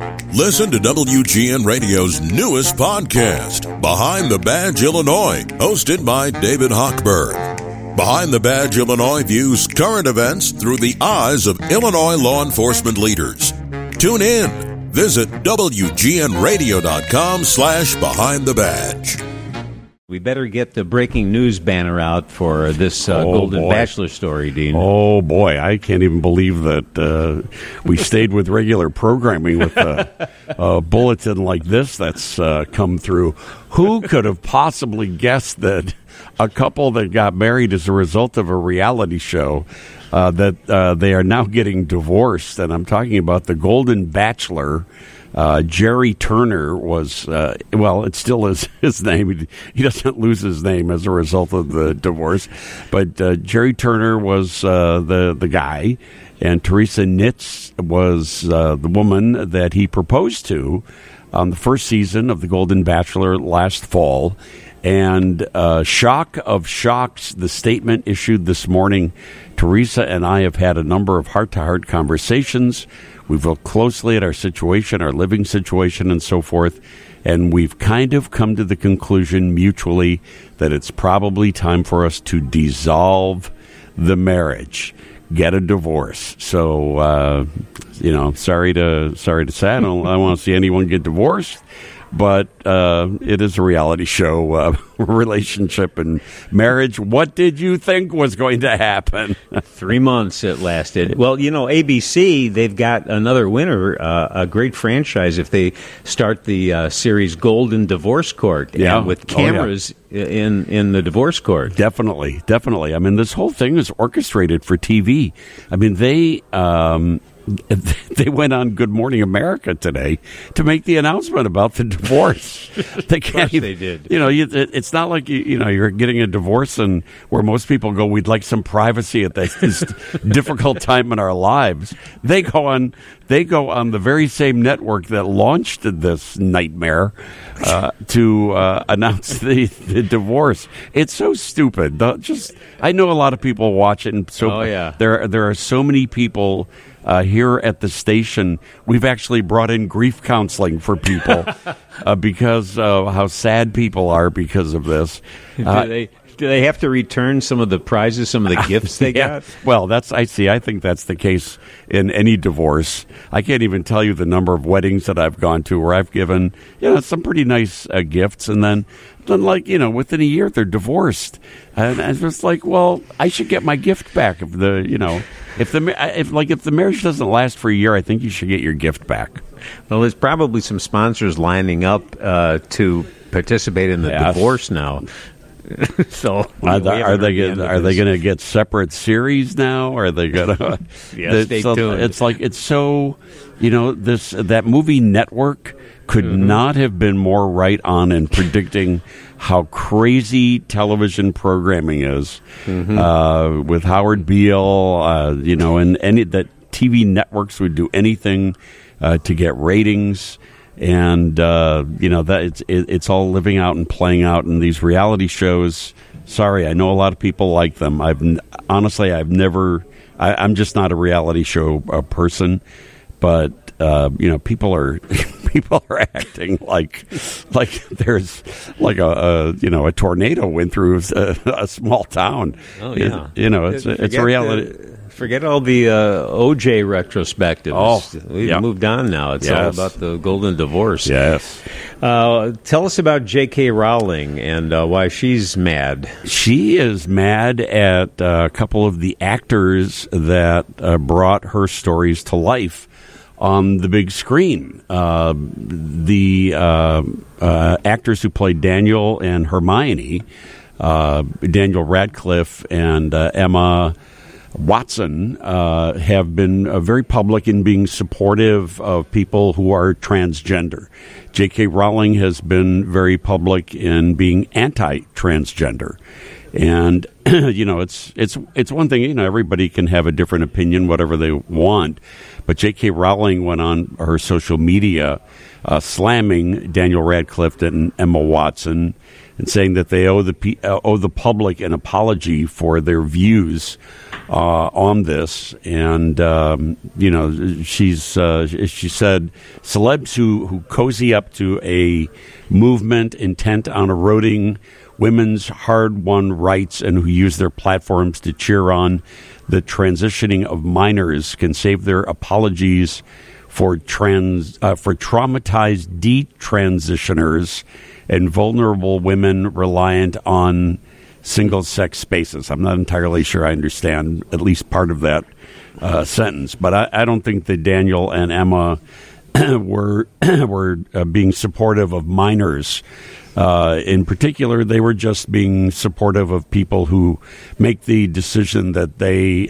Listen to WGN Radio's newest podcast, Behind the Badge Illinois, hosted by David Hochberg. Behind the Badge Illinois views current events through the eyes of Illinois law enforcement leaders. Tune in. Visit WGNRadio.com/Behind the Badge. We better get the breaking news banner out for this Golden Bachelor story, Dean. Oh, boy. I can't even believe that we stayed with regular programming with a bulletin like this that's come through. Who could have possibly guessed that a couple that got married as a result of a reality show, that they are now getting divorced? And I'm talking about the Golden Bachelor. Jerry Turner was, it still is his name. He doesn't lose his name as a result of the divorce. But Jerry Turner was the guy, and Teresa Nitz was the woman that he proposed to on the first season of the Golden Bachelor last fall. And shock of shocks, the statement issued this morning. Teresa and I have had a number of heart-to-heart conversations. We've looked closely at our situation, our living situation, and so forth, and we've kind of come to the conclusion mutually that it's probably time for us to dissolve the marriage, get a divorce. So, sorry to say, I don't want to see anyone get divorced. But it is a reality show, relationship and marriage. What did you think was going to happen? 3 months it lasted. Well, ABC, they've got another winner, a great franchise if they start the series Golden Divorce Court. Yeah. With cameras in the divorce court. Definitely. I mean, this whole thing is orchestrated for TV. I mean, they went on Good Morning America today to make the announcement about the divorce. They can't. They did. It's not like you're getting a divorce and where most people go, we'd like some privacy at this difficult time in our lives. They go on the very same network that launched this nightmare to announce the divorce. It's so stupid. I know a lot of people watch it, and there are so many people. Here at the station, we've actually brought in grief counseling for people because of how sad people are because of this. Do they have to return some of the prizes, some of the gifts they got? Well, I think that's the case in any divorce. I can't even tell you the number of weddings that I've gone to where I've given some pretty nice gifts, and then within a year they're divorced, and it's just like, well, I should get my gift back if the marriage doesn't last for a year. I think you should get your gift back. Well, there's probably some sponsors lining up to participate in the divorce now. So are they going to get separate series now? Are they going to? Stay tuned. It's like it's so that movie Network could not have been more right on in predicting how crazy television programming is with Howard Beale, and that TV networks would do anything to get ratings. And that it's all living out and playing out in these reality shows. Sorry, I know a lot of people like them. I'm just not a reality show person, but people are acting like there's like a tornado went through a small town. Oh yeah, it's a reality. Forget all the OJ retrospectives. Oh, we've moved on now. It's all about the Golden Divorce. Yes. Tell us about J.K. Rowling and why she's mad. She is mad at a couple of the actors that brought her stories to life on the big screen. The actors who played Daniel and Hermione, Daniel Radcliffe and Emma Watson, have been very public in being supportive of people who are transgender. J.K. Rowling has been very public in being anti-transgender. And, it's one thing, everybody can have a different opinion, whatever they want. But J.K. Rowling went on her social media slamming Daniel Radcliffe and Emma Watson and saying that they owe the public an apology for their views on this. And, she said celebs who cozy up to a movement intent on eroding women's hard-won rights and who use their platforms to cheer on the transitioning of minors can save their apologies for traumatized detransitioners and vulnerable women reliant on single-sex spaces. I'm not entirely sure I understand at least part of that sentence, but I don't think that Daniel and Emma were being supportive of minors. In particular, they were just being supportive of people who make the decision that they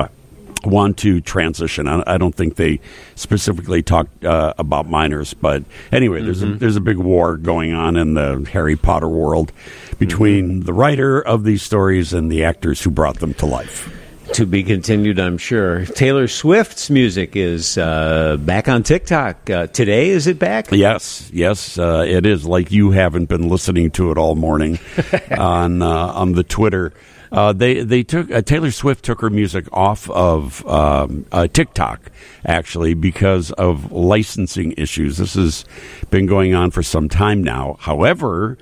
want to transition. I don't think they specifically talked about minors, but anyway, there's a big war going on in the Harry Potter world between the writer of these stories and the actors who brought them to life. To be continued, I'm sure. Taylor Swift's music is back on TikTok. Today, is it back? Yes, it is. Like you haven't been listening to it all morning on the Twitter. They took Taylor Swift took her music off of TikTok, actually, because of licensing issues. This has been going on for some time now. However,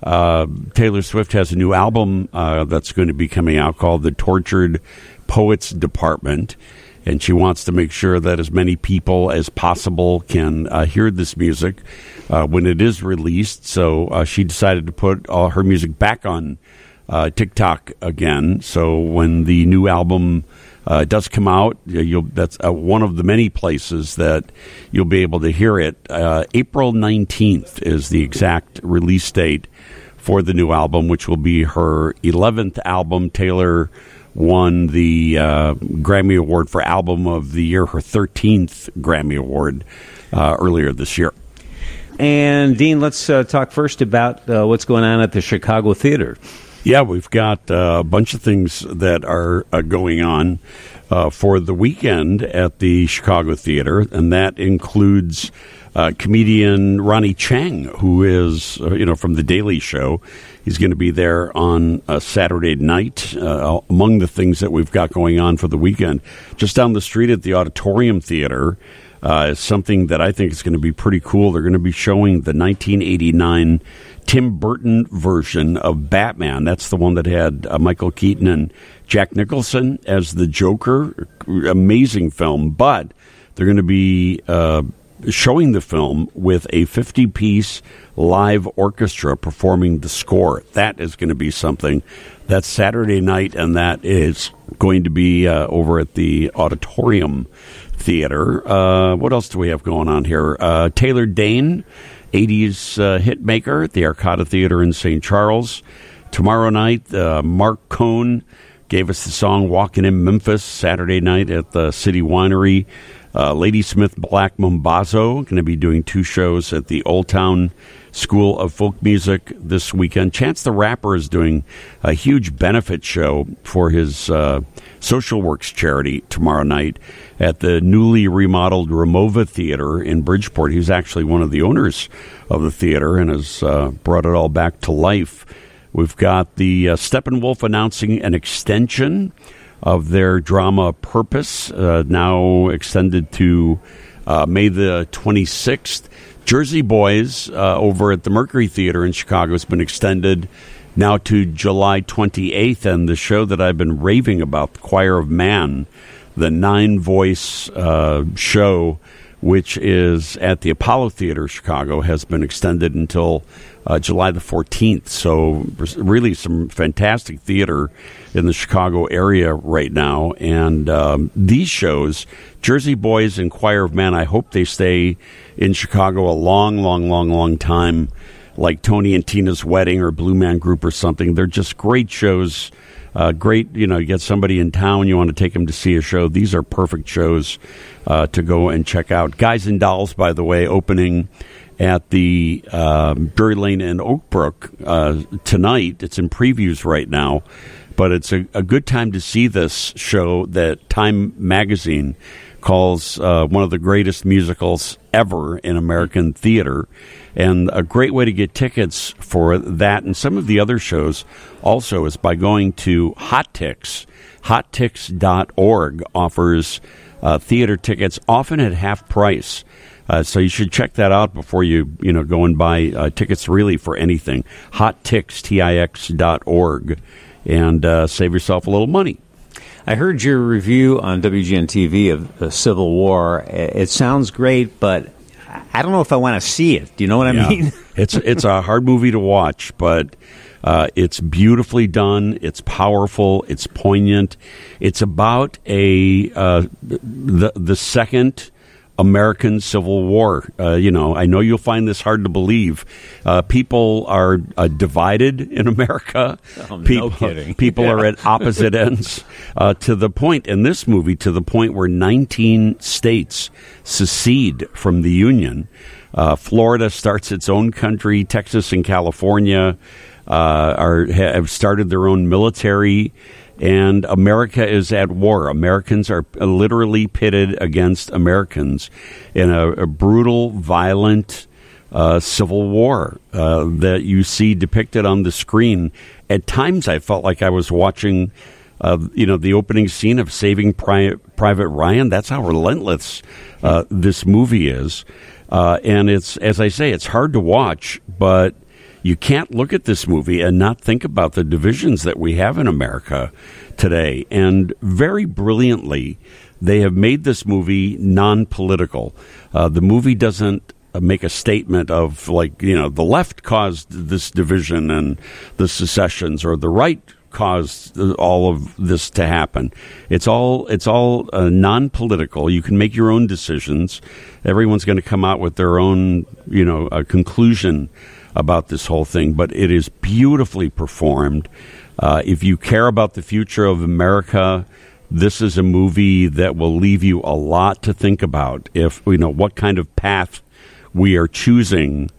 Taylor Swift has a new album that's going to be coming out called The Tortured Poets Department, and she wants to make sure that as many people as possible can hear this music when it is released. So she decided to put all her music back on TikTok again. So when the new album does come out, that's one of the many places that you'll be able to hear it. April 19th is the exact release date for the new album, which will be her 11th album. Taylor won the Grammy Award for Album of the Year, her 13th Grammy Award earlier this year. And, Dean, let's talk first about what's going on at the Chicago Theater. Yeah, we've got a bunch of things that are going on for the weekend at the Chicago Theater, and that includes comedian Ronnie Chang, who is, from The Daily Show. He's going to be there on Saturday night. Among the things that we've got going on for the weekend, just down the street at the Auditorium Theater, is something that I think is going to be pretty cool. They're going to be showing the 1989 Tim Burton version of Batman. That's the one that had Michael Keaton and Jack Nicholson as the Joker. Amazing film, but they're going to be showing the film with a 50-piece live orchestra performing the score. That is going to be something. That's Saturday night, and that is going to be over at the Auditorium Theater. What else do we have going on here? Taylor Dane, 80s hit maker at the Arcada Theater in St. Charles. Tomorrow night, Mark Cohn gave us the song Walking in Memphis. Saturday night at the City Winery. Ladysmith Black Mambazo going to be doing 2 shows at the Old Town School of Folk Music this weekend. Chance the Rapper is doing a huge benefit show for his Social Works charity tomorrow night at the newly remodeled Ramova Theater in Bridgeport. He's actually one of the owners of the theater and has brought it all back to life. We've got the Steppenwolf announcing an extension of their drama Purpose, now extended to May the 26th. Jersey Boys over at the Mercury Theater in Chicago has been extended now to July 28th, and the show that I've been raving about, The Choir of Man, the 9-voice show, which is at the Apollo Theater, Chicago, has been extended until July the 14th. So really some fantastic theater in the Chicago area right now. And these shows, Jersey Boys and Choir of Man, I hope they stay in Chicago a long time, like Tony and Tina's Wedding or Blue Man Group or something. They're just great shows. Great, you get somebody in town, you want to take them to see a show. These are perfect shows to go and check out. Guys and Dolls, by the way, opening at the Drury Lane in Oak Brook tonight. It's in previews right now, but it's a good time to see this show that Time Magazine calls one of the greatest musicals ever in American theater. And a great way to get tickets for that and some of the other shows also is by going to HotTix. HotTix.org offers theater tickets often at half price. So you should check that out before you go and buy tickets really for anything. HotTix.org and save yourself a little money. I heard your review on WGN TV of the Civil War. It sounds great, but I don't know if I want to see it. Do you know what I mean? It's a hard movie to watch, but it's beautifully done. It's powerful. It's poignant. It's about the second American Civil War. I know you'll find this hard to believe. People are divided in America. Oh, no kidding. People are at opposite ends to the point where 19 states secede from the Union. Florida starts its own country. Texas and California have started their own military. And America is at war. Americans are literally pitted against Americans in a brutal, violent civil war that you see depicted on the screen. At times, I felt like I was watching, the opening scene of Saving Private Ryan. That's how relentless this movie is. And it's, as I say, it's hard to watch, but you can't look at this movie and not think about the divisions that we have in America today. And very brilliantly, they have made this movie non-political. The movie doesn't make a statement of, the left caused this division and the secessions, or the right caused all of this to happen. It's all non-political. You can make your own decisions. Everyone's going to come out with their own, conclusion about this whole thing, but it is beautifully performed. If you care about the future of America, this is a movie that will leave you a lot to think about. If what kind of path we are choosing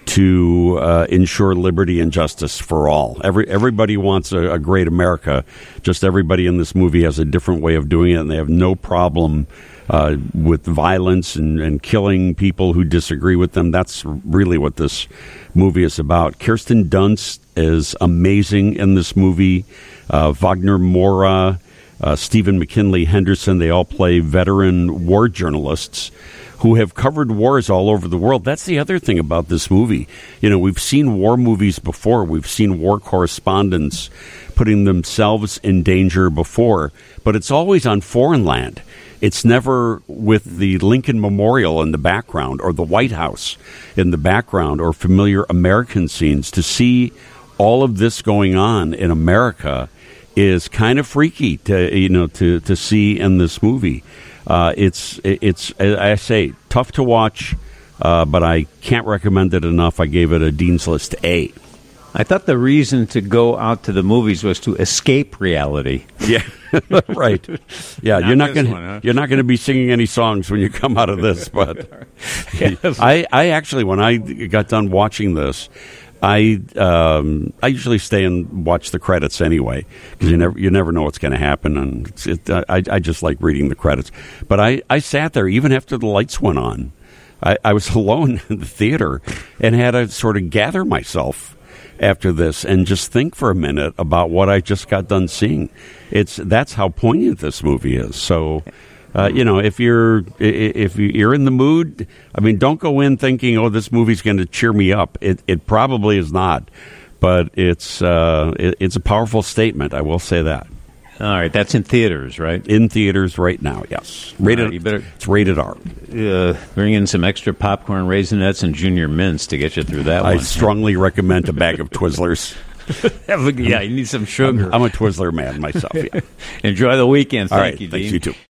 to ensure liberty and justice for all. Everybody wants a great America. Just everybody in this movie has a different way of doing it, and they have no problem with violence and killing people who disagree with them. That's really what this movie is about. Kirsten Dunst is amazing in this movie. Wagner Moura, Stephen McKinley Henderson, they all play veteran war journalists who have covered wars all over the world. That's the other thing about this movie. We've seen war movies before. We've seen war correspondents putting themselves in danger before, but it's always on foreign land. It's never with the Lincoln Memorial in the background or the White House in the background or familiar American scenes. To see all of this going on in America is kind of freaky to see in this movie. It's I say, tough to watch, but I can't recommend it enough. I gave it a Dean's List A. I thought the reason to go out to the movies was to escape reality. Yeah, right. Yeah, you're not going to be singing any songs when you come out of this. But yes. I actually, when I got done watching this, I usually stay and watch the credits anyway, because you never know what's going to happen, and I just like reading the credits. But I sat there even after the lights went on. I was alone in the theater and had to sort of gather myself after this and just think for a minute about what I just got done seeing. That's how poignant this movie is. So, if you're in the mood, don't go in thinking, oh, this movie's going to cheer me up. It probably is not, but it's a powerful statement. I will say that. All right, that's in theaters, right? In theaters right now, yes. It's rated R. Bring in some extra popcorn, Raisinets, and Junior Mints to get you through that one. I strongly recommend a bag of Twizzlers. Yeah, you need some sugar. I'm a Twizzler man myself, yeah. Enjoy the weekend. Thank you, Dean. Thanks, you too.